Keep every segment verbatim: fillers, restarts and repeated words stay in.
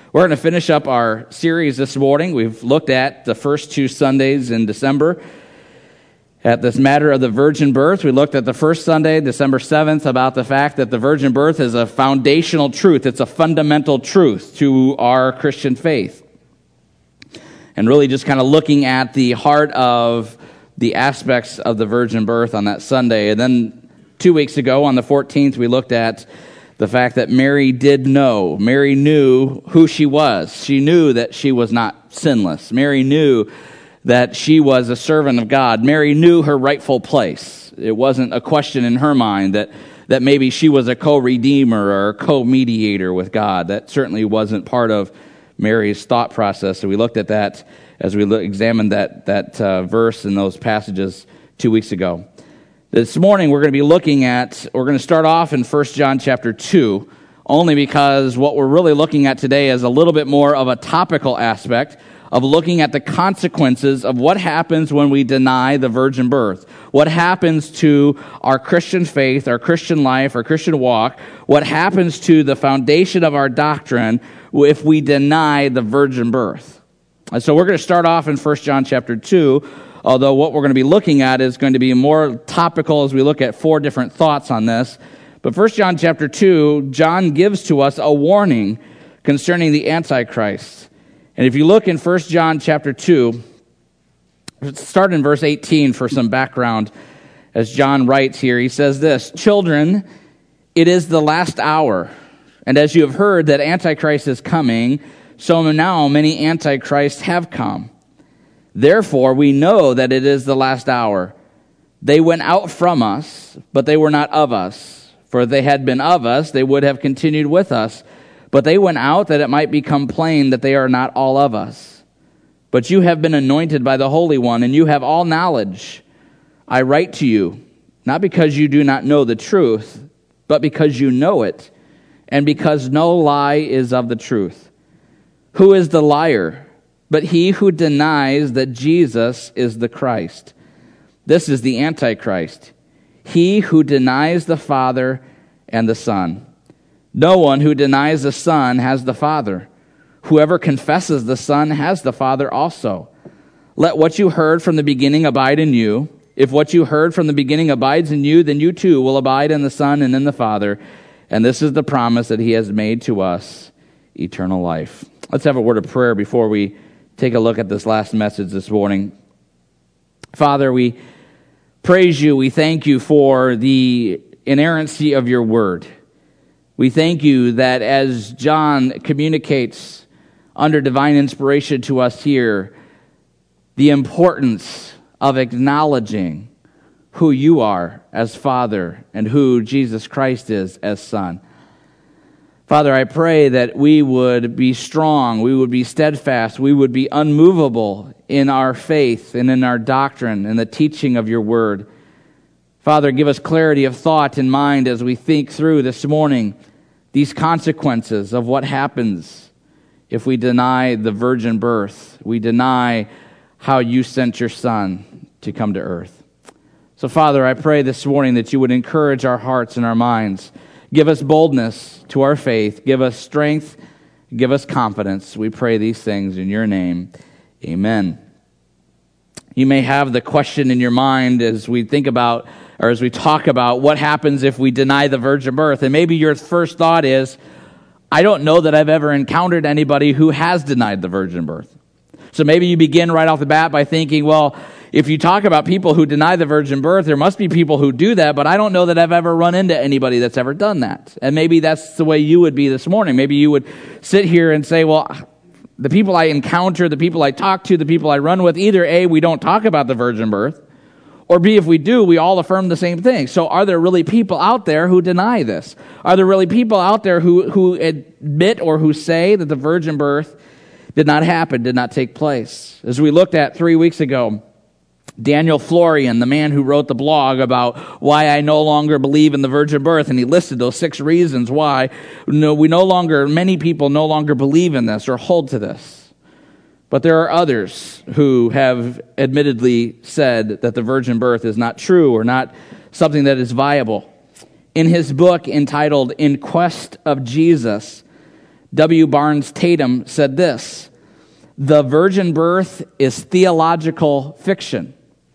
We're going to finish up our series this morning. We've looked at the first two Sundays in December at this matter of the virgin birth. We looked at the first Sunday, December seventh, about the fact that the virgin birth is a foundational truth. It's a fundamental truth to our Christian faith. And really just kind of looking at the heart of the aspects of the virgin birth on that Sunday. And then two weeks ago, on the fourteenth, we looked at the fact that Mary did know. Mary knew who she was. She knew that she was not sinless. Mary knew that she was a servant of God. Mary knew her rightful place. It wasn't a question in her mind that, that maybe she was a co-redeemer or a co-mediator with God. That certainly wasn't part of Mary's thought process. So we looked at that as we look, examined that, that uh, verse and those passages two weeks ago. This morning we're going to be looking at, we're going to start off in First John chapter two, only because what we're really looking at today is a little bit more of a topical aspect of looking at the consequences of what happens when we deny the virgin birth. What happens to our Christian faith, our Christian life, our Christian walk. What happens to the foundation of our doctrine if we deny the virgin birth. And so we're going to start off in First John chapter two, although what we're going to be looking at is going to be more topical as we look at four different thoughts on this. But First John chapter two, John gives to us a warning concerning the Antichrist. And if you look in First John chapter two, start in verse eighteen for some background. As John writes here, he says this, "Children, it is the last hour. And as you have heard that Antichrist is coming, so now many Antichrists have come. Therefore, we know that it is the last hour. They went out from us, but they were not of us. For if they had been of us, they would have continued with us. But they went out that it might become plain that they are not all of us. But you have been anointed by the Holy One, and you have all knowledge. I write to you, not because you do not know the truth, but because you know it, and because no lie is of the truth. Who is the liar? But he who denies that Jesus is the Christ. This is the Antichrist, he who denies the Father and the Son. No one who denies the Son has the Father. Whoever confesses the Son has the Father also. Let what you heard from the beginning abide in you. If what you heard from the beginning abides in you, then you too will abide in the Son and in the Father. And this is the promise that he has made to us, eternal life." Let's have a word of prayer before we take a look at this last message this morning. Father, we praise you. We thank you for the inerrancy of your word. We thank you that as John communicates under divine inspiration to us here, the importance of acknowledging who you are as Father and who Jesus Christ is as Son. Father, I pray that we would be strong, we would be steadfast, we would be unmovable in our faith and in our doctrine and the teaching of your word. Father, give us clarity of thought and mind as we think through this morning these consequences of what happens if we deny the virgin birth, we deny how you sent your Son to come to earth. So, Father, I pray this morning that you would encourage our hearts and our minds. Give us boldness to our faith. Give us strength. Give us confidence. We pray these things in your name. Amen. You may have the question in your mind as we think about, or as we talk about, what happens if we deny the virgin birth. And maybe your first thought is, I don't know that I've ever encountered anybody who has denied the virgin birth. So maybe you begin right off the bat by thinking, well, if you talk about people who deny the virgin birth, there must be people who do that, but I don't know that I've ever run into anybody that's ever done that. And maybe that's the way you would be this morning. Maybe you would sit here and say, well, the people I encounter, the people I talk to, the people I run with, either A, we don't talk about the virgin birth, or B, if we do, we all affirm the same thing. So are there really people out there who deny this? Are there really people out there who, who admit or who say that the virgin birth did not happen, did not take place? As we looked at three weeks ago, Daniel Florian, the man who wrote the blog about why I no longer believe in the virgin birth, and he listed those six reasons why no, we no longer, many people no longer believe in this or hold to this. But there are others who have admittedly said that the virgin birth is not true or not something that is viable. In his book entitled In Quest of Jesus, W. Barnes Tatum said this: "The virgin birth is theological fiction."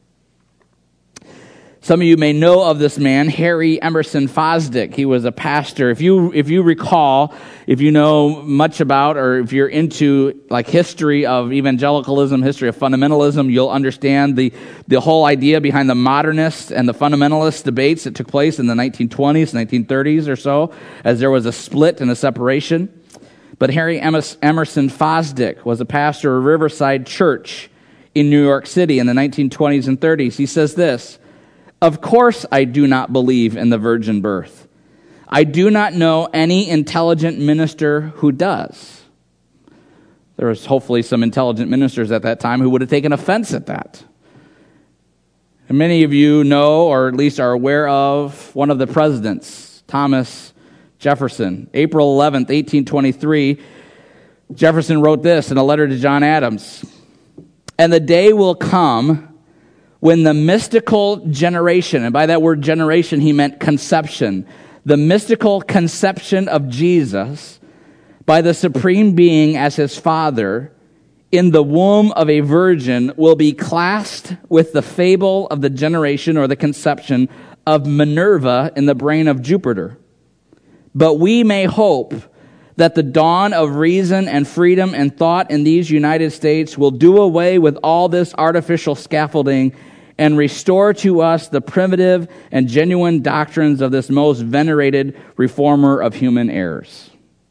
Some of you may know of this man, Harry Emerson Fosdick. He was a pastor. If you if you recall, if you know much about, or if you're into like history of evangelicalism, history of fundamentalism, you'll understand the, the whole idea behind the modernist and the fundamentalist debates that took place in the nineteen twenties, nineteen thirties or so, as there was a split and a separation. But Harry Emerson Fosdick was a pastor of Riverside Church in New York City in the nineteen twenties and thirties. He says this: "Of course I do not believe in the virgin birth. I do not know any intelligent minister who does." There was hopefully some intelligent ministers at that time who would have taken offense at that. And many of you know, or at least are aware of, one of the presidents, Thomas Jefferson. April eleventh, eighteen twenty-three, Jefferson wrote this in a letter to John Adams: "And the day will come when the mystical generation," and by that word generation, he meant conception, "the mystical conception of Jesus by the Supreme Being as his Father in the womb of a virgin will be classed with the fable of the generation or the conception of Minerva in the brain of Jupiter. But we may hope that the dawn of reason and freedom and thought in these United States will do away with all this artificial scaffolding and restore to us the primitive and genuine doctrines of this most venerated reformer of human errors."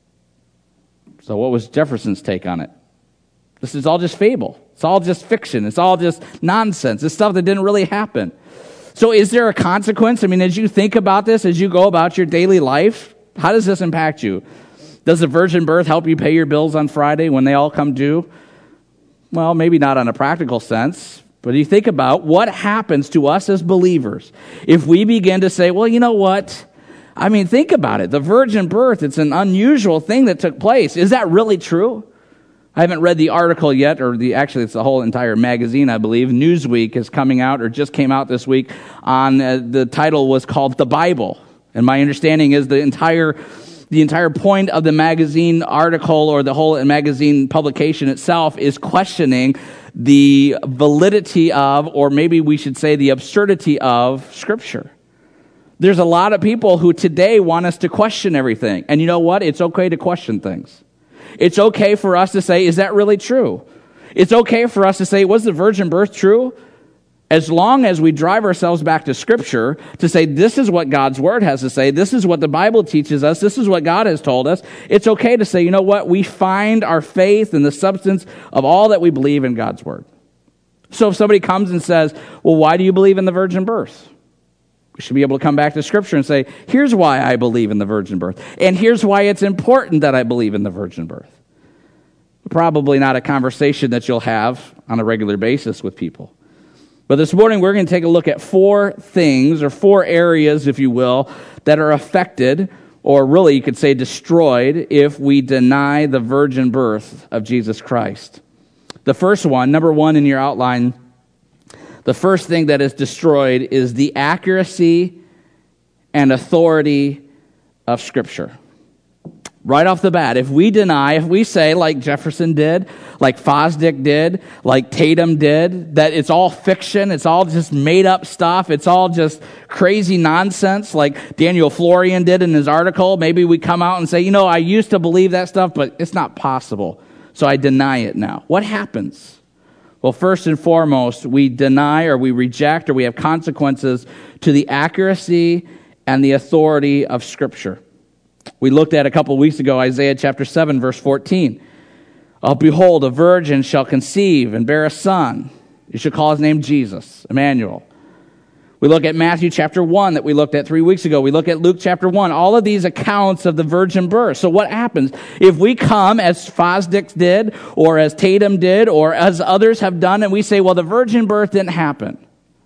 So what was Jefferson's take on it? This is all just fable. It's all just fiction. It's all just nonsense. It's stuff that didn't really happen. So is there a consequence? I mean, as you think about this, as you go about your daily life, how does this impact you? Does the virgin birth help you pay your bills on Friday when they all come due? Well, maybe not on a practical sense, but you think about what happens to us as believers if we begin to say, well, you know what? I mean, think about it. The virgin birth, it's an unusual thing that took place. Is that really true? I haven't read the article yet, or the actually it's the whole entire magazine, I believe. Newsweek is coming out, or just came out this week, on uh, the title was called The Bible. And my understanding is the entire the entire point of the magazine article, or the whole magazine publication itself, is questioning the validity of, or maybe we should say the absurdity of, Scripture. There's a lot of people who today want us to question everything. And you know what? It's okay to question things. It's okay for us to say, is that really true? It's okay for us to say, was the virgin birth true? As long as we drive ourselves back to Scripture to say, this is what God's Word has to say, this is what the Bible teaches us, this is what God has told us, it's okay to say, you know what, we find our faith in the substance of all that we believe in God's Word. So if somebody comes and says, well, why do you believe in the virgin birth? We should be able to come back to Scripture and say, here's why I believe in the virgin birth, and here's why it's important that I believe in the virgin birth. Probably not a conversation that you'll have on a regular basis with people. But this morning we're going to take a look at four things, or four areas, if you will, that are affected, or really you could say destroyed, if we deny the virgin birth of Jesus Christ. The first one, number one in your outline, the first thing that is destroyed is the accuracy and authority of Scripture. Right off the bat, if we deny, if we say, like Jefferson did, like Fosdick did, like Tatum did, that it's all fiction, it's all just made up stuff, it's all just crazy nonsense, like Daniel Florian did in his article, maybe we come out and say, you know, I used to believe that stuff, but it's not possible, so I deny it now. What happens? Well, first and foremost, we deny, or we reject, or we have consequences to the accuracy and the authority of Scripture. We looked at a couple weeks ago, Isaiah chapter seven, verse fourteen. Oh, behold, a virgin shall conceive and bear a son. You should call his name Jesus, Emmanuel. We look at Matthew chapter one that we looked at three weeks ago. We look at Luke chapter one. All of these accounts of the virgin birth. So what happens? If we come as Fosdick did, or as Tatum did, or as others have done, and we say, well, the virgin birth didn't happen.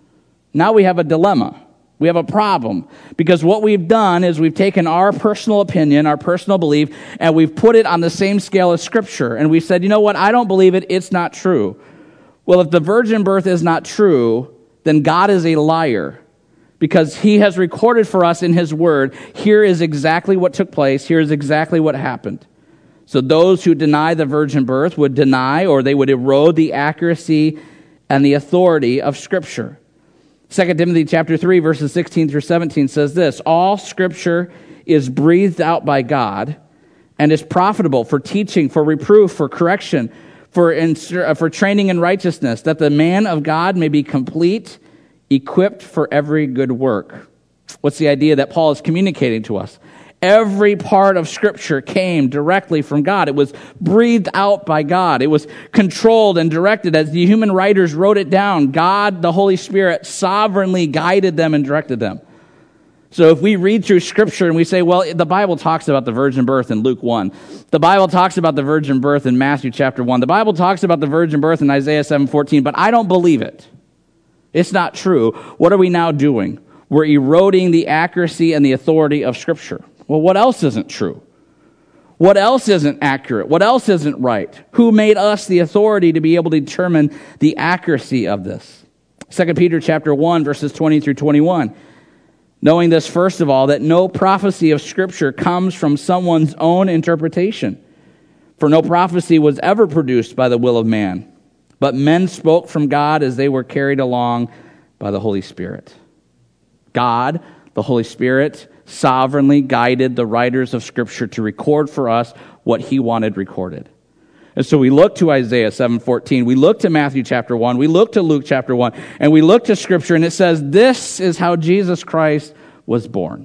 Now we have a dilemma. We have a problem, because what we've done is we've taken our personal opinion, our personal belief, and we've put it on the same scale as Scripture. And we said, you know what, I don't believe it, it's not true. Well, if the virgin birth is not true, then God is a liar, because he has recorded for us in his word, here is exactly what took place, here is exactly what happened. So those who deny the virgin birth would deny, or they would erode the accuracy and the authority of Scripture. Second Timothy chapter three, verses sixteen through seventeen says this: all Scripture is breathed out by God and is profitable for teaching, for reproof, for correction, for, instru- for training in righteousness, that the man of God may be complete, equipped for every good work. What's the idea that Paul is communicating to us? Every part of Scripture came directly from God. It was breathed out by God. It was controlled and directed as the human writers wrote it down. God, the Holy Spirit, sovereignly guided them and directed them. So if we read through Scripture and we say, well, the Bible talks about the virgin birth in Luke one. The Bible talks about the virgin birth in Matthew chapter one. The Bible talks about the virgin birth in Isaiah seven fourteen, but I don't believe it. It's not true. What are we now doing? We're eroding the accuracy and the authority of Scripture. Well, what else isn't true? What else isn't accurate? What else isn't right? Who made us the authority to be able to determine the accuracy of this? Second Peter chapter one, verses twenty through twenty-one. Knowing this, first of all, that no prophecy of Scripture comes from someone's own interpretation. For no prophecy was ever produced by the will of man, but men spoke from God as they were carried along by the Holy Spirit. God, the Holy Spirit, sovereignly guided the writers of Scripture to record for us what he wanted recorded. And so we look to Isaiah seven fourteen, we look to Matthew chapter one, we look to Luke chapter one, and we look to Scripture, and it says, this is how Jesus Christ was born.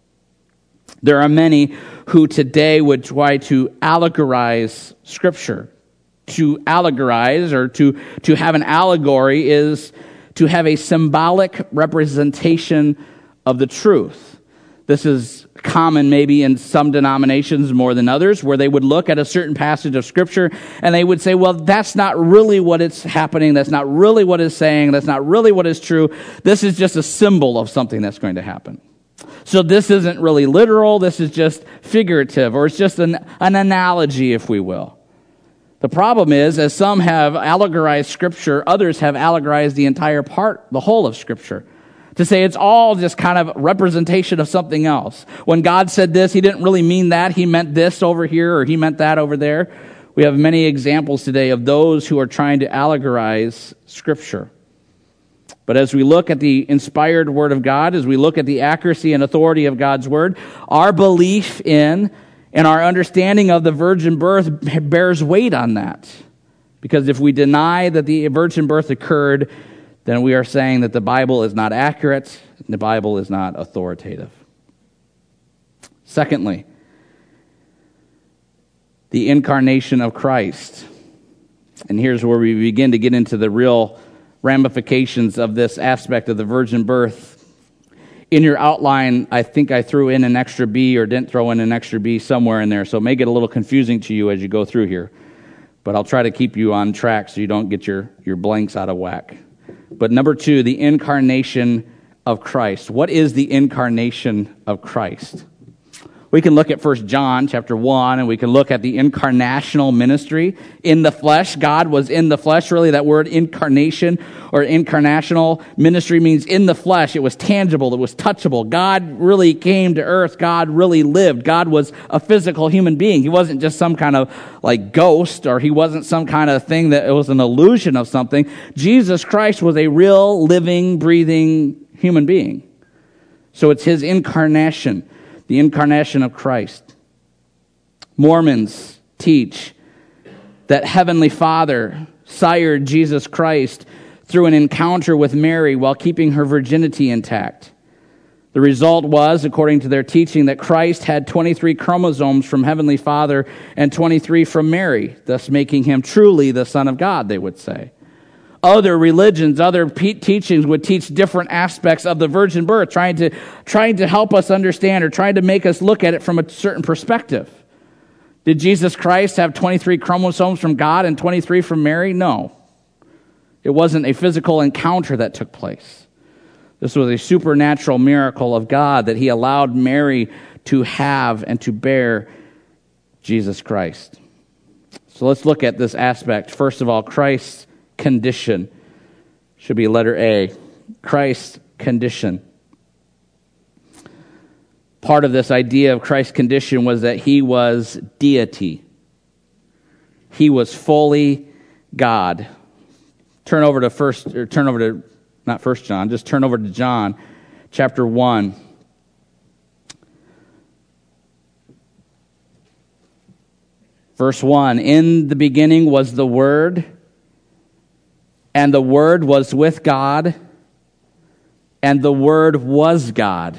There are many who today would try to allegorize Scripture. To allegorize, or to, to have an allegory, is to have a symbolic representation of the truth. This is common maybe in some denominations more than others, where they would look at a certain passage of Scripture and they would say, well, that's not really what it's happening. That's not really what it's saying. That's not really what is true. This is just a symbol of something that's going to happen. So this isn't really literal. This is just figurative, or it's just an, an analogy, if we will. The problem is, as some have allegorized Scripture, others have allegorized the entire part, the whole of Scripture, to say it's all just kind of representation of something else. When God said this, he didn't really mean that. He meant this over here, or he meant that over there. We have many examples today of those who are trying to allegorize Scripture. But as we look at the inspired Word of God, as we look at the accuracy and authority of God's Word, our belief in and our understanding of the virgin birth bears weight on that. Because if we deny that the virgin birth occurred, then we are saying that the Bible is not accurate, and the Bible is not authoritative. Secondly, the incarnation of Christ. And here's where we begin to get into the real ramifications of this aspect of the virgin birth. In your outline, I think I threw in an extra B or didn't throw in an extra B somewhere in there, so it may get a little confusing to you as you go through here. But I'll try to keep you on track so you don't get your, your blanks out of whack. But number two, the incarnation of Christ. What is the incarnation of Christ? We can look at First John chapter one, and we can look at the incarnational ministry. In the flesh, God was in the flesh. Really, that word incarnation or incarnational ministry means in the flesh. It was tangible. It was touchable. God really came to earth. God really lived. God was a physical human being. He wasn't just some kind of like ghost, or he wasn't some kind of thing that it was an illusion of something. Jesus Christ was a real, living, breathing human being. So it's his incarnation. The incarnation of Christ. Mormons teach that Heavenly Father sired Jesus Christ through an encounter with Mary while keeping her virginity intact. The result was, according to their teaching, that Christ had twenty-three chromosomes from Heavenly Father and twenty-three from Mary, thus making him truly the Son of God, they would say. Other religions, other pe- teachings would teach different aspects of the virgin birth, trying to, trying to help us understand or trying to make us look at it from a certain perspective. Did Jesus Christ have twenty-three chromosomes from God and twenty-three from Mary? No. It wasn't a physical encounter that took place. This was a supernatural miracle of God that he allowed Mary to have and to bear Jesus Christ. So let's look at this aspect. First of all, Christ's condition should be letter A. Christ's condition. Part of this idea of Christ's condition was that he was deity. He was fully God. Turn over to first, or turn over to, not First John, just turn over to John chapter one. Verse one, in the beginning was the Word, and the Word was with God, and the Word was God.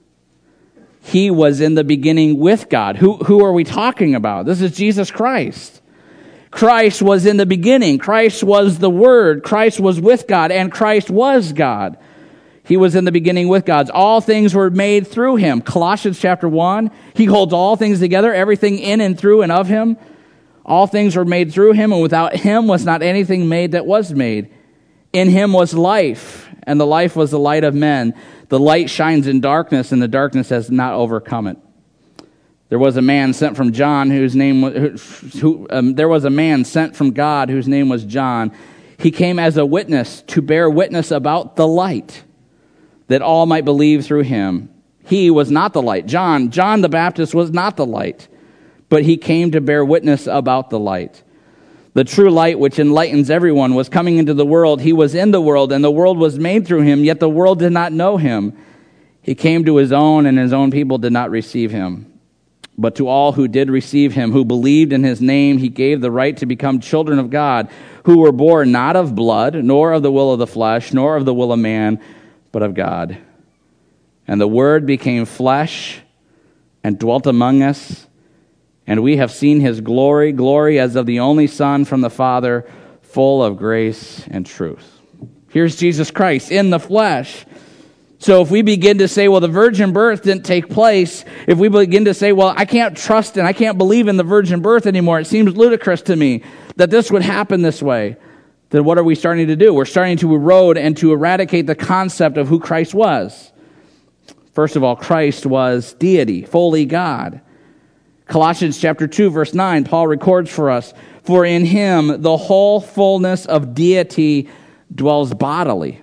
He was in the beginning with God. Who, who are we talking about? This is Jesus Christ. Christ was in the beginning. Christ was the Word. Christ was with God, and Christ was God. He was in the beginning with God. All things were made through him. Colossians chapter one, he holds all things together, everything in and through and of him. All things were made through him, and without him was not anything made that was made. In him was life, and the life was the light of men. The light shines in darkness, and the darkness has not overcome it. There was a man sent from John whose name was, who, um, there was a man sent from God whose name was John. He came as a witness to bear witness about the light, that all might believe through him. He was not the light. John, John the Baptist was not the light, but he came to bear witness about the light. The true light which enlightens everyone was coming into the world. He was in the world, and the world was made through him, yet the world did not know him. He came to his own, and his own people did not receive him. But to all who did receive him, who believed in his name, he gave the right to become children of God, who were born not of blood, nor of the will of the flesh, nor of the will of man, but of God. And the Word became flesh and dwelt among us, and we have seen his glory, glory as of the only Son from the Father, full of grace and truth. Here's Jesus Christ in the flesh. So if we begin to say, well, the virgin birth didn't take place, if we begin to say, well, I can't trust and I can't believe in the virgin birth anymore, it seems ludicrous to me that this would happen this way, then what are we starting to do? We're starting to erode and to eradicate the concept of who Christ was. First of all, Christ was deity, fully God. Colossians chapter two, verse nine, Paul records for us, for in him the whole fullness of deity dwells bodily.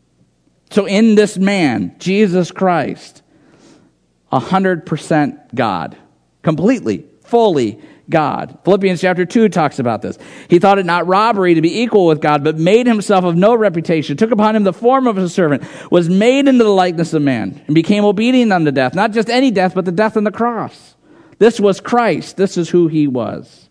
So in this man, Jesus Christ, one hundred percent God, completely, fully God. Philippians chapter two talks about this. He thought it not robbery to be equal with God, but made himself of no reputation, took upon him the form of a servant, was made into the likeness of man, and became obedient unto death, not just any death, but the death on the cross. This was Christ. This is who he was.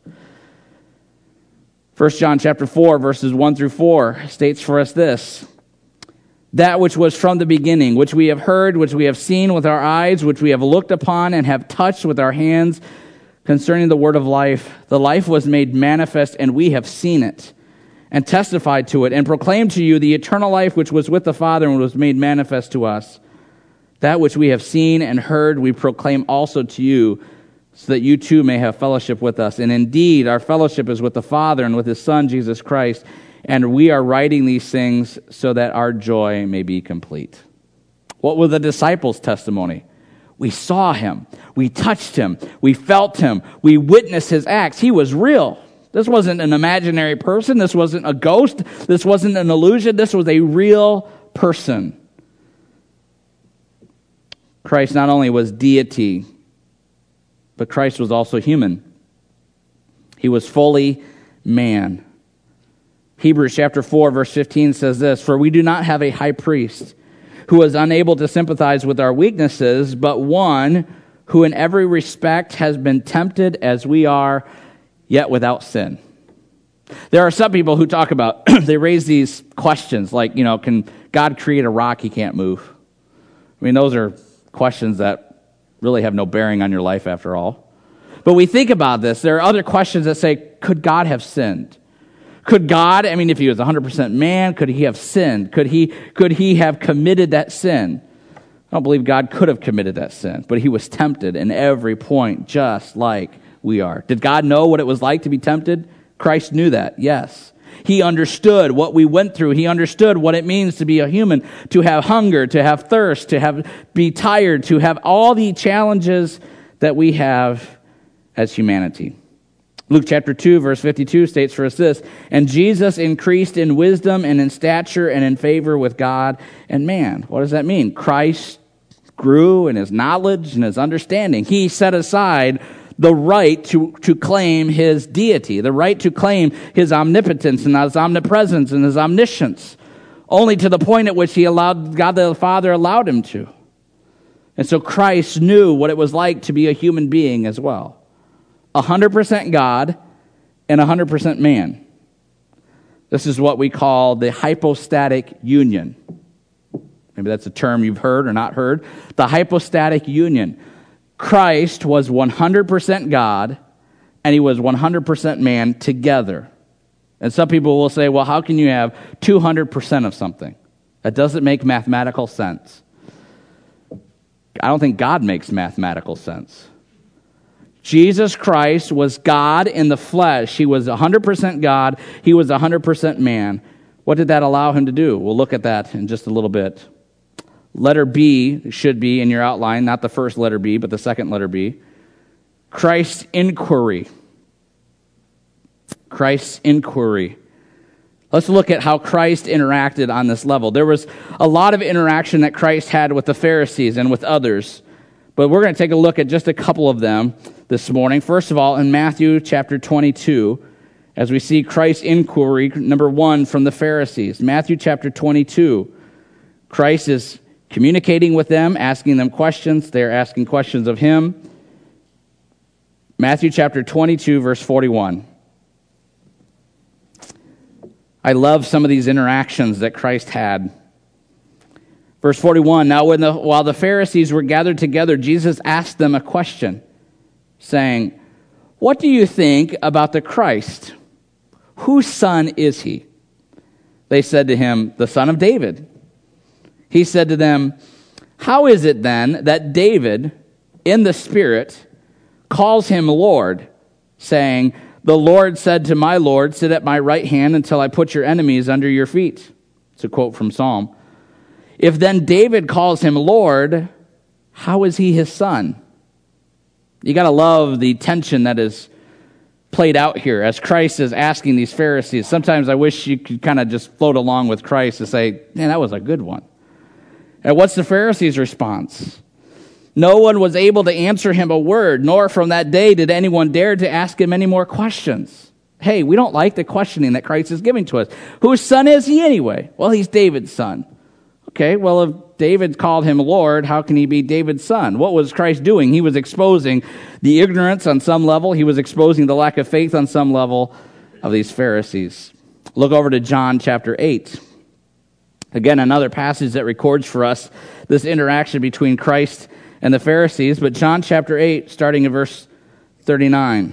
First John chapter four, verses one through four states for us this: that which was from the beginning, which we have heard, which we have seen with our eyes, which we have looked upon and have touched with our hands, concerning the word of life. The life was made manifest, and we have seen it, and testified to it, and proclaimed to you the eternal life which was with the Father and was made manifest to us. That which we have seen and heard we proclaim also to you, so that you too may have fellowship with us. And indeed, our fellowship is with the Father and with his Son, Jesus Christ. And we are writing these things so that our joy may be complete. What was the disciples' testimony? We saw him. We touched him. We felt him. We witnessed his acts. He was real. This wasn't an imaginary person. This wasn't a ghost. This wasn't an illusion. This was a real person. Christ not only was deity, but Christ was also human. He was fully man. Hebrews chapter four, verse fifteen says this: for we do not have a high priest who is unable to sympathize with our weaknesses, but one who in every respect has been tempted as we are, yet without sin. There are some people who talk about, they raise these questions like, you know, can God create a rock he can't move? I mean, those are questions that really have no bearing on your life after all. But we think about this. There are other questions that say, could God have sinned? Could God, I mean, if he was one hundred percent man, could he have sinned? Could he, could he have committed that sin? I don't believe God could have committed that sin, but he was tempted in every point, just like we are. Did God know what it was like to be tempted? Christ knew that, yes. He understood what we went through. He understood what it means to be a human, to have hunger, to have thirst, to have be tired, to have all the challenges that we have as humanity. Luke chapter two, verse fifty-two states for us this: and Jesus increased in wisdom and in stature and in favor with God and man. What does that mean? Christ grew in his knowledge and his understanding. He set aside the right to, to claim his deity, the right to claim his omnipotence and his omnipresence and his omniscience, only to the point at which he allowed, God the Father allowed him to. And so Christ knew what it was like to be a human being as well. one hundred percent God and one hundred percent man. This is what we call the hypostatic union. Maybe that's a term you've heard or not heard. The hypostatic union. Christ was one hundred percent God and he was one hundred percent man together. And some people will say, well, how can you have two hundred percent of something? That doesn't make mathematical sense. I don't think God makes mathematical sense. Jesus Christ was God in the flesh. He was one hundred percent God. He was one hundred percent man. What did that allow him to do? We'll look at that in just a little bit. Letter B should be in your outline, not the first letter B, but the second letter B. Christ's inquiry. Christ's inquiry. Let's look at how Christ interacted on this level. There was a lot of interaction that Christ had with the Pharisees and with others, but we're going to take a look at just a couple of them this morning. First of all, in Matthew chapter twenty-two, as we see Christ's inquiry, number one, from the Pharisees. Matthew chapter twenty-two, Christ is communicating with them, asking them questions. They're asking questions of him. Matthew chapter twenty-two, verse forty-one. I love some of these interactions that Christ had. Verse forty-one, now when the, while the Pharisees were gathered together, Jesus asked them a question, saying, what do you think about the Christ? Whose son is he? They said to him, the son of David. He said to them, how is it then that David, in the Spirit, calls him Lord, saying, the Lord said to my Lord, sit at my right hand until I put your enemies under your feet. It's a quote from Psalm. If then David calls him Lord, how is he his son? You got to love the tension that is played out here as Christ is asking these Pharisees. Sometimes I wish you could kind of just float along with Christ and say, man, that was a good one. And what's the Pharisees' response? No one was able to answer him a word, nor from that day did anyone dare to ask him any more questions. Hey, we don't like the questioning that Christ is giving to us. Whose son is he anyway? Well, he's David's son. Okay, well, if David called him Lord, how can he be David's son? What was Christ doing? He was exposing the ignorance on some level. He was exposing the lack of faith on some level of these Pharisees. Look over to John chapter eight. Again, another passage that records for us this interaction between Christ and the Pharisees. But John chapter eight, starting in verse thirty-nine.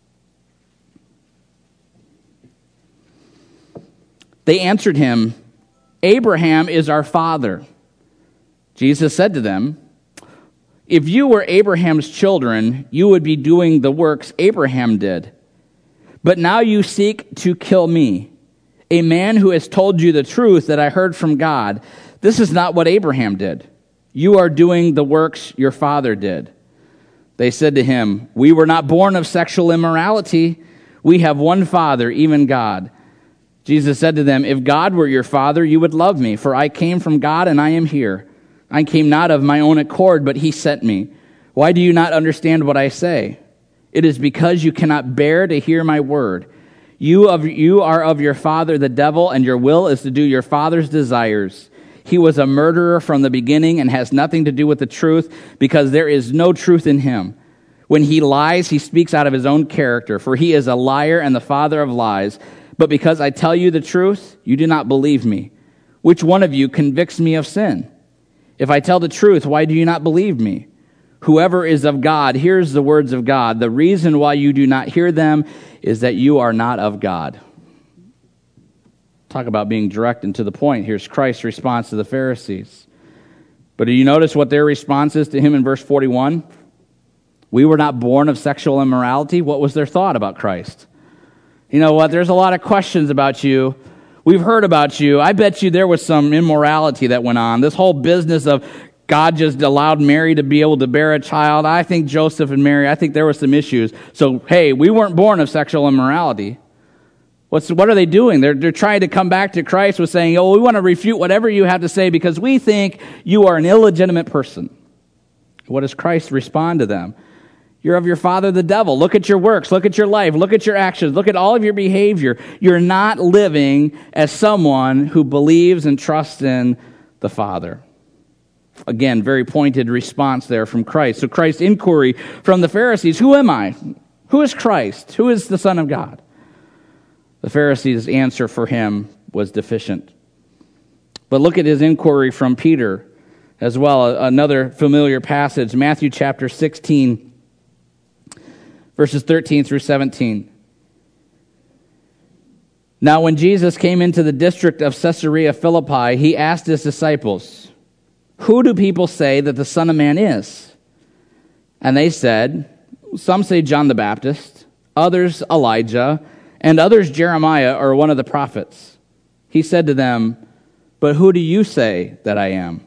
They answered him, Abraham is our father. Jesus said to them, if you were Abraham's children, you would be doing the works Abraham did. But now you seek to kill me, a man who has told you the truth that I heard from God. This is not what Abraham did. You are doing the works your father did. They said to him, we were not born of sexual immorality. We have one Father, even God. Jesus said to them, if God were your Father, you would love me, for I came from God and I am here. I came not of my own accord, but he sent me. Why do you not understand what I say? It is because you cannot bear to hear my word. You, of, you are of your father the devil, and your will is to do your father's desires. He was a murderer from the beginning and has nothing to do with the truth, because there is no truth in him. When he lies, he speaks out of his own character, for he is a liar and the father of lies. But because I tell you the truth, you do not believe me. Which one of you convicts me of sin? If I tell the truth, why do you not believe me? Whoever is of God hears the words of God. The reason why you do not hear them is that you are not of God. Talk about being direct and to the point. Here's Christ's response to the Pharisees. But do you notice what their response is to him in verse forty-one? We were not born of sexual immorality. What was their thought about Christ? You know what? There's a lot of questions about you. We've heard about you. I bet you there was some immorality that went on. This whole business of God just allowed Mary to be able to bear a child. I think Joseph and Mary, I think there were some issues. So, hey, we weren't born of sexual immorality. What's, what are they doing? They're, they're trying to come back to Christ with saying, oh, we want to refute whatever you have to say because we think you are an illegitimate person. What does Christ respond to them? You're of your father, the devil. Look at your works. Look at your life. Look at your actions. Look at all of your behavior. You're not living as someone who believes and trusts in the Father. Again, very pointed response there from Christ. So Christ's inquiry from the Pharisees, who am I? Who is Christ? Who is the Son of God? The Pharisees' answer for him was deficient. But look at his inquiry from Peter as well, another familiar passage, Matthew chapter sixteen, verses thirteen through seventeen. Now when Jesus came into the district of Caesarea Philippi, he asked his disciples, "Who do people say that the Son of Man is?" And they said, "Some say John the Baptist, others Elijah, and others Jeremiah or one of the prophets." He said to them, "But who do you say that I am?"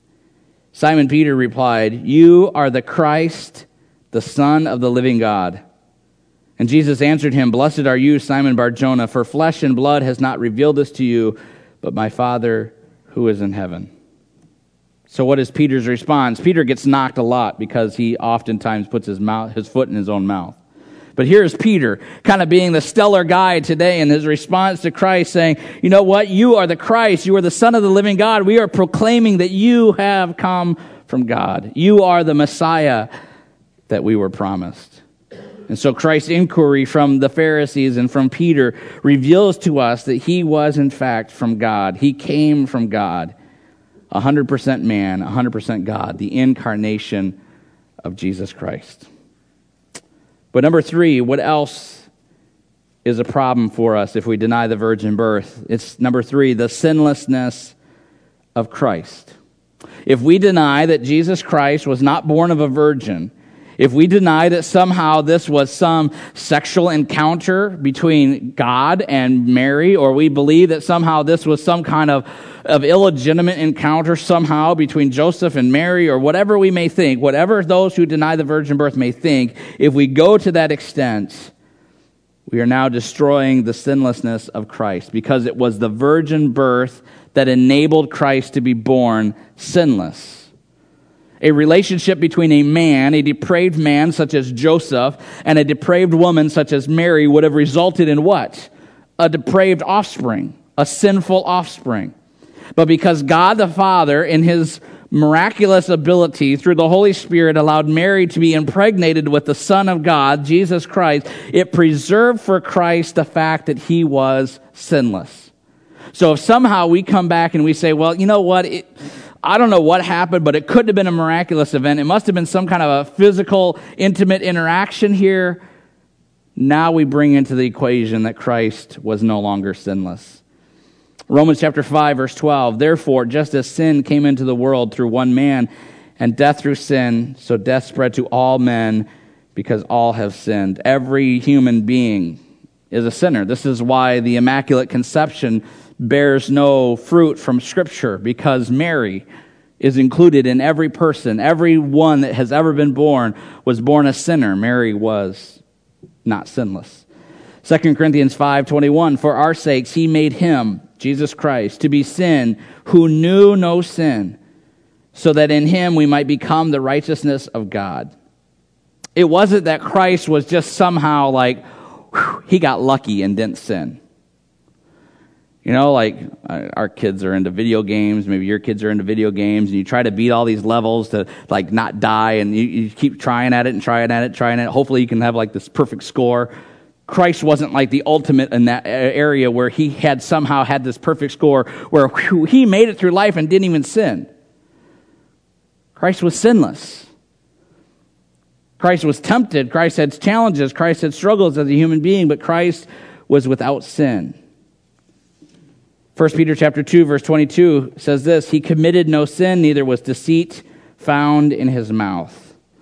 Simon Peter replied, "You are the Christ, the Son of the living God." And Jesus answered him, "Blessed are you, Simon Bar-Jonah, for flesh and blood has not revealed this to you, but my Father who is in heaven." So what is Peter's response? Peter gets knocked a lot because he oftentimes puts his mouth, his foot in his own mouth. But here's Peter, kind of being the stellar guy today in his response to Christ, saying, "You know what? You are the Christ. You are the Son of the living God. We are proclaiming that you have come from God. You are the Messiah that we were promised." And so Christ's inquiry from the Pharisees and from Peter reveals to us that he was, in fact, from God. He came from God, one hundred percent man, one hundred percent God, the incarnation of Jesus Christ. But number three, what else is a problem for us if we deny the virgin birth? It's number three, the sinlessness of Christ. If we deny that Jesus Christ was not born of a virgin, if we deny that somehow this was some sexual encounter between God and Mary, or we believe that somehow this was some kind of, of illegitimate encounter somehow between Joseph and Mary, or whatever we may think, whatever those who deny the virgin birth may think, if we go to that extent, we are now destroying the sinlessness of Christ, because it was the virgin birth that enabled Christ to be born sinless. A relationship between a man, a depraved man such as Joseph, and a depraved woman such as Mary would have resulted in what? A depraved offspring, a sinful offspring. But because God the Father, in his miraculous ability through the Holy Spirit, allowed Mary to be impregnated with the Son of God, Jesus Christ, it preserved for Christ the fact that he was sinless. So if somehow we come back and we say, well, you know what, it, I don't know what happened, but it couldn't have been a miraculous event. It must have been some kind of a physical, intimate interaction here. Now we bring into the equation that Christ was no longer sinless. Romans chapter five, verse twelve, "Therefore, just as sin came into the world through one man, and death through sin, so death spread to all men because all have sinned." Every human being is a sinner. This is why the Immaculate Conception bears no fruit from Scripture, because Mary is included in every person. Every one that has ever been born was born a sinner. Mary was not sinless. Second Corinthians five twenty-one, "For our sakes he made him," Jesus Christ, "to be sin who knew no sin, so that in him we might become the righteousness of God." It wasn't that Christ was just somehow like, whew, he got lucky and didn't sin. You know, like uh, our kids are into video games, maybe your kids are into video games, and you try to beat all these levels to like not die, and you, you keep trying at it and trying at it, trying at it. Hopefully you can have like this perfect score. Christ wasn't like the ultimate in that area where he had somehow had this perfect score where whew, he made it through life and didn't even sin. Christ was sinless. Christ was tempted. Christ had challenges. Christ had struggles as a human being, but Christ was without sin. First Peter chapter two, verse twenty-two says this, "He committed no sin, neither was deceit found in his mouth."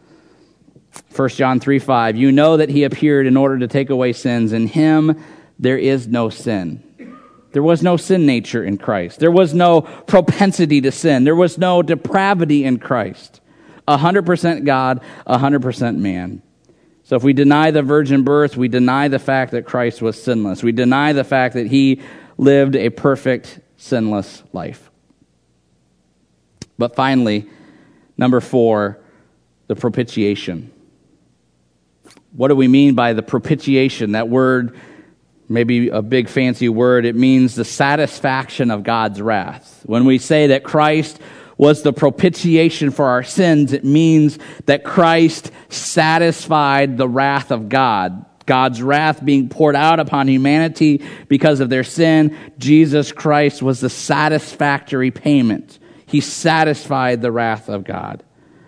First John three five, "You know that he appeared in order to take away sins. In him there is no sin." There was no sin nature in Christ. There was no propensity to sin. There was no depravity in Christ. one hundred percent God, one hundred percent man. So if we deny the virgin birth, we deny the fact that Christ was sinless. We deny the fact that he lived a perfect, sinless life. But finally, number four, the propitiation. What do we mean by the propitiation? That word, maybe a big fancy word, it means the satisfaction of God's wrath. When we say that Christ was the propitiation for our sins, it means that Christ satisfied the wrath of God. God's wrath being poured out upon humanity because of their sin, Jesus Christ was the satisfactory payment. He satisfied the wrath of God.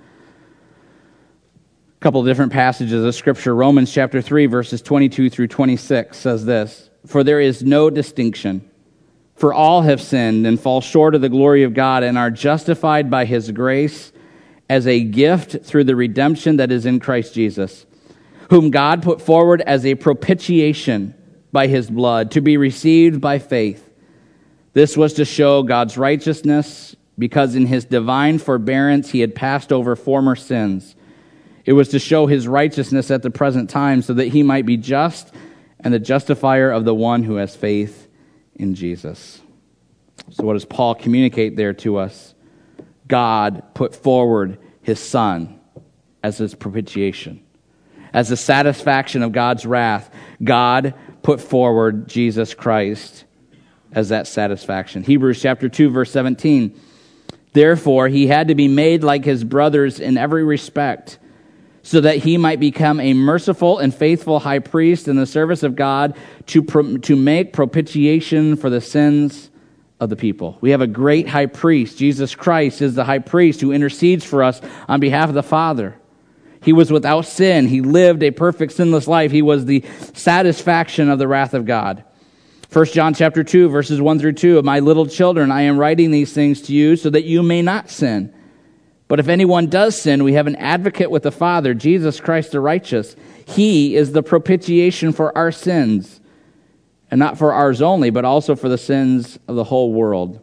A couple of different passages of Scripture. Romans chapter three, verses twenty-two through twenty-six says this, "For there is no distinction, for all have sinned and fall short of the glory of God and are justified by His grace as a gift through the redemption that is in Christ Jesus, whom God put forward as a propitiation by His blood to be received by faith. This was to show God's righteousness, because in His divine forbearance He had passed over former sins. It was to show His righteousness at the present time, so that He might be just and the justifier of the one who has faith in Jesus." So what does Paul communicate there to us? God put forward His Son as His propitiation. As the satisfaction of God's wrath, God put forward Jesus Christ as that satisfaction. Hebrews chapter two, verse seventeen, "Therefore He had to be made like His brothers in every respect, so that He might become a merciful and faithful high priest in the service of God to, pro- to make propitiation for the sins of the people." We have a great high priest. Jesus Christ is the high priest who intercedes for us on behalf of the Father. He was without sin. He lived a perfect sinless life. He was the satisfaction of the wrath of God. First John chapter two, verses one through two, "My little children, I am writing these things to you so that you may not sin. But if anyone does sin, we have an advocate with the Father, Jesus Christ the righteous. He is the propitiation for our sins, and not for ours only, but also for the sins of the whole world."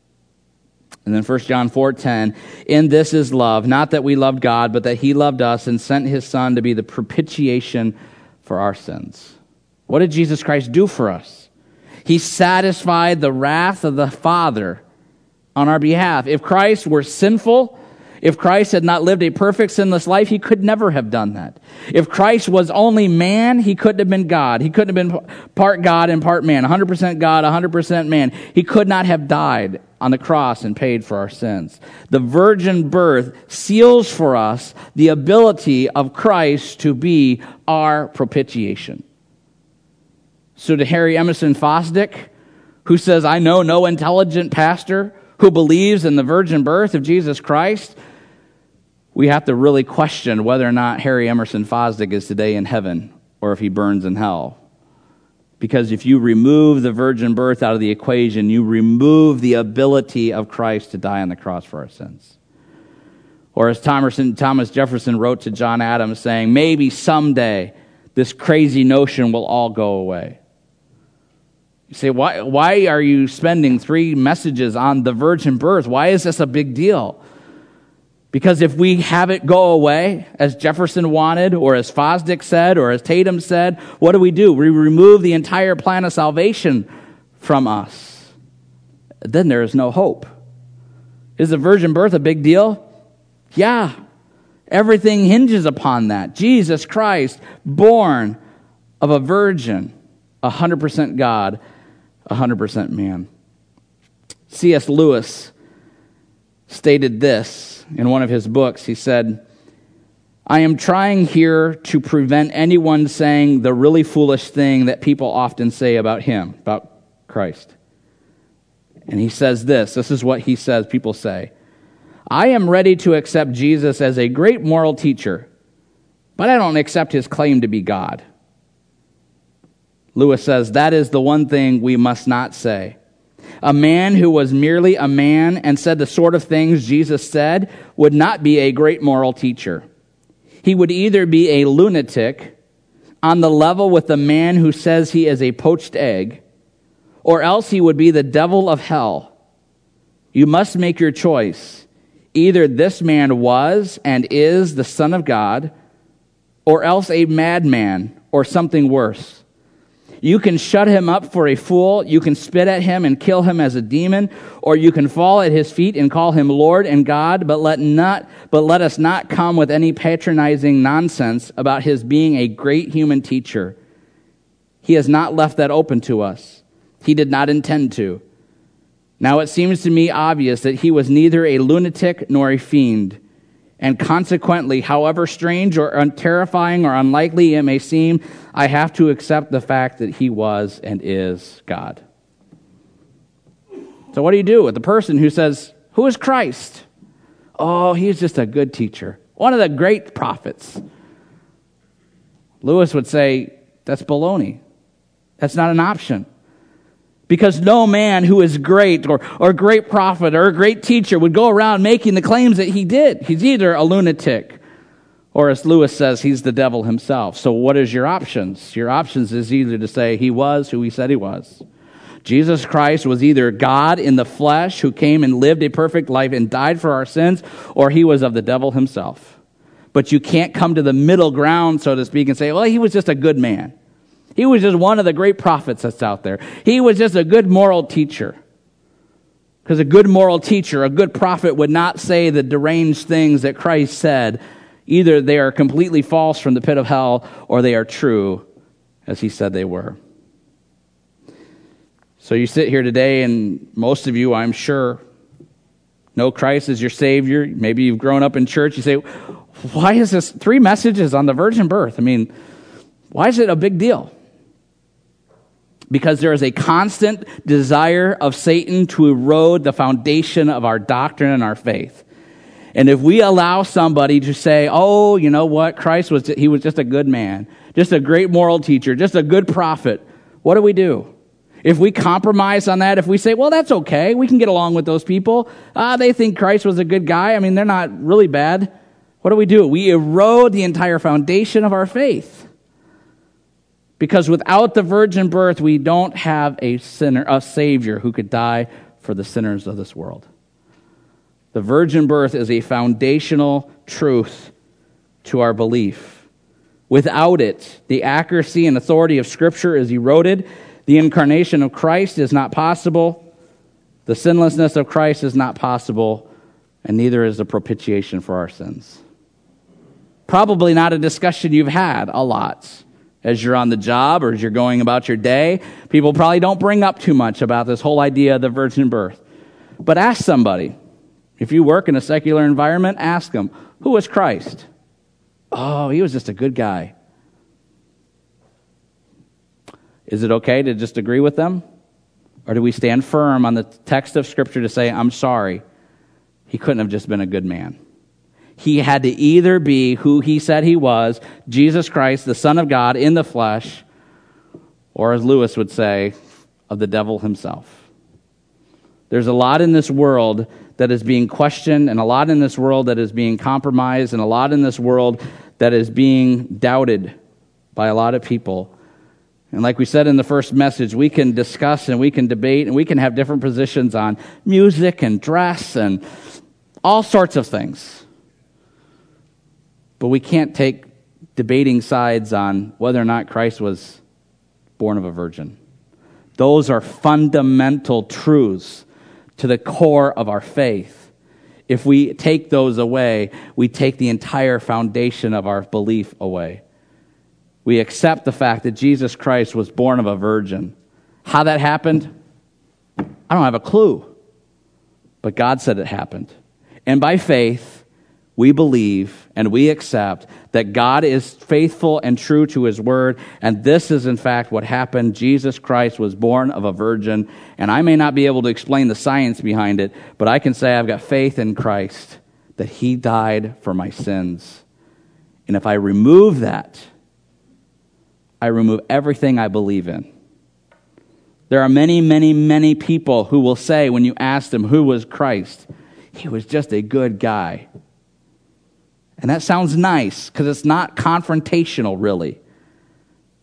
And then First John four ten, "In this is love, not that we loved God, but that He loved us and sent His Son to be the propitiation for our sins." What did Jesus Christ do for us? He satisfied the wrath of the Father on our behalf. If Christ were sinful, if Christ had not lived a perfect sinless life, He could never have done that. If Christ was only man, He couldn't have been God. He couldn't have been part God and part man, one hundred percent God, one hundred percent man. He could not have died on the cross and paid for our sins. The virgin birth seals for us the ability of Christ to be our propitiation. So to Harry Emerson Fosdick, who says, "I know no intelligent pastor who believes in the virgin birth of Jesus Christ," we have to really question whether or not Harry Emerson Fosdick is today in heaven or if he burns in hell. Because if you remove the virgin birth out of the equation, you remove the ability of Christ to die on the cross for our sins. Or as Thomas Jefferson wrote to John Adams, saying, "Maybe someday this crazy notion will all go away." You say, why, why are you spending three messages on the virgin birth? Why is this a big deal? Because if we have it go away, as Jefferson wanted, or as Fosdick said, or as Tatum said, what do we do? We remove the entire plan of salvation from us. Then there is no hope. Is the virgin birth a big deal? Yeah. Everything hinges upon that. Jesus Christ, born of a virgin, one hundred percent God, one hundred percent man. C S Lewis stated this in one of his books. He said, "I am trying here to prevent anyone saying the really foolish thing that people often say about Him, about Christ." And he says this, this is what he says people say, "I am ready to accept Jesus as a great moral teacher, but I don't accept His claim to be God." Lewis says, "That is the one thing we must not say. A man who was merely a man and said the sort of things Jesus said would not be a great moral teacher. He would either be a lunatic on the level with the man who says he is a poached egg, or else he would be the devil of hell. You must make your choice. Either this man was and is the Son of God, or else a madman or something worse. You can shut him up for a fool, you can spit at him and kill him as a demon, or you can fall at his feet and call him Lord and God, but let not but let us not come with any patronizing nonsense about his being a great human teacher. He has not left that open to us. He did not intend to. Now it seems to me obvious that he was neither a lunatic nor a fiend. And consequently, however strange or terrifying or unlikely it may seem, I have to accept the fact that he was and is God. So what do you do with the person who says, who is Christ? Oh, he's just a good teacher. One of the great prophets. Lewis would say, that's baloney. That's not an option. Because no man who is great or, or a great prophet or a great teacher would go around making the claims that he did. He's either a lunatic or, as Lewis says, he's the devil himself. So what is your options? Your options is either to say he was who he said he was. Jesus Christ was either God in the flesh who came and lived a perfect life and died for our sins, or he was of the devil himself. But you can't come to the middle ground, so to speak, and say, well, he was just a good man. He was just one of the great prophets that's out there. He was just a good moral teacher. Because a good moral teacher, a good prophet would not say the deranged things that Christ said. Either they are completely false from the pit of hell, or they are true, as he said they were. So you sit here today, and most of you, I'm sure, know Christ as your Savior. Maybe you've grown up in church. You say, why is this three messages on the virgin birth? I mean, why is it a big deal? Because there is a constant desire of Satan to erode the foundation of our doctrine and our faith. And if we allow somebody to say, oh, you know what, Christ was, he was just a good man, just a great moral teacher, just a good prophet, what do we do? If we compromise on that, if we say, well, that's okay, we can get along with those people, ah, they think Christ was a good guy, I mean, they're not really bad, what do we do? We erode the entire foundation of our faith. Because without the virgin birth, we don't have a sinner, a Savior who could die for the sinners of this world. The virgin birth is a foundational truth to our belief. Without it, the accuracy and authority of Scripture is eroded. The incarnation of Christ is not possible. The sinlessness of Christ is not possible. And neither is the propitiation for our sins. Probably not a discussion you've had a lot. As you're on the job or as you're going about your day, people probably don't bring up too much about this whole idea of the virgin birth. But ask somebody. If you work in a secular environment, ask them, who was Christ? Oh, he was just a good guy. Is it okay to just agree with them? Or do we stand firm on the text of Scripture to say, I'm sorry, he couldn't have just been a good man? He had to either be who he said he was, Jesus Christ, the Son of God in the flesh, or as Lewis would say, of the devil himself. There's a lot in this world that is being questioned, and a lot in this world that is being compromised, and a lot in this world that is being doubted by a lot of people. And like we said in the first message, we can discuss and we can debate and we can have different positions on music and dress and all sorts of things. But we can't take debating sides on whether or not Christ was born of a virgin. Those are fundamental truths to the core of our faith. If we take those away, we take the entire foundation of our belief away. We accept the fact that Jesus Christ was born of a virgin. How that happened, I don't have a clue. But God said it happened. And by faith, we believe and we accept that God is faithful and true to his word, and this is in fact what happened. Jesus Christ was born of a virgin, and I may not be able to explain the science behind it, but I can say I've got faith in Christ, that he died for my sins. And if I remove that, I remove everything I believe in. There are many, many, many people who will say when you ask them who was Christ, he was just a good guy. And that sounds nice because it's not confrontational, really.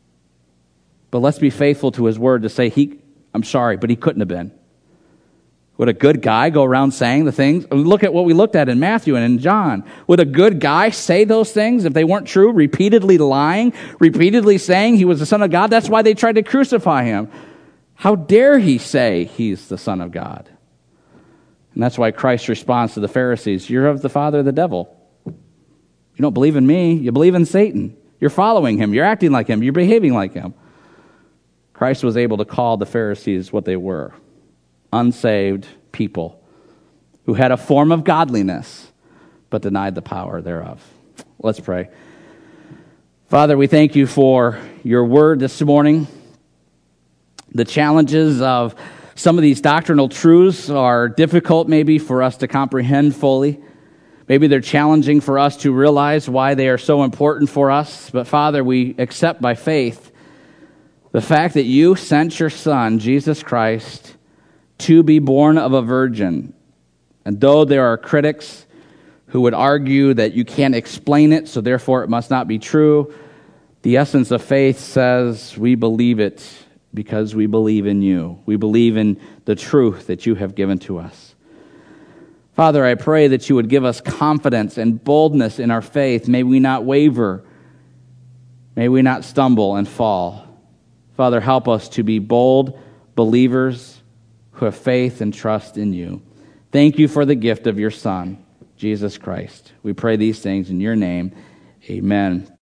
But let's be faithful to his word to say, he, I'm sorry, but he couldn't have been. Would a good guy go around saying the things? Look at what we looked at in Matthew and in John. Would a good guy say those things if they weren't true? Repeatedly lying, repeatedly saying he was the Son of God. That's why they tried to crucify him. How dare he say he's the Son of God? And that's why Christ responds to the Pharisees, you're of the father of the devil. You don't believe in me, you believe in Satan. You're following him, you're acting like him, you're behaving like him. Christ was able to call the Pharisees what they were. Unsaved people who had a form of godliness but denied the power thereof. Let's pray. Father, we thank you for your word this morning. The challenges of some of these doctrinal truths are difficult maybe for us to comprehend fully. Maybe they're challenging for us to realize why they are so important for us. But Father, we accept by faith the fact that you sent your Son, Jesus Christ, to be born of a virgin. And though there are critics who would argue that you can't explain it, so therefore it must not be true, the essence of faith says we believe it because we believe in you. We believe in the truth that you have given to us. Father, I pray that you would give us confidence and boldness in our faith. May we not waver. May we not stumble and fall. Father, help us to be bold believers who have faith and trust in you. Thank you for the gift of your Son, Jesus Christ. We pray these things in your name. Amen.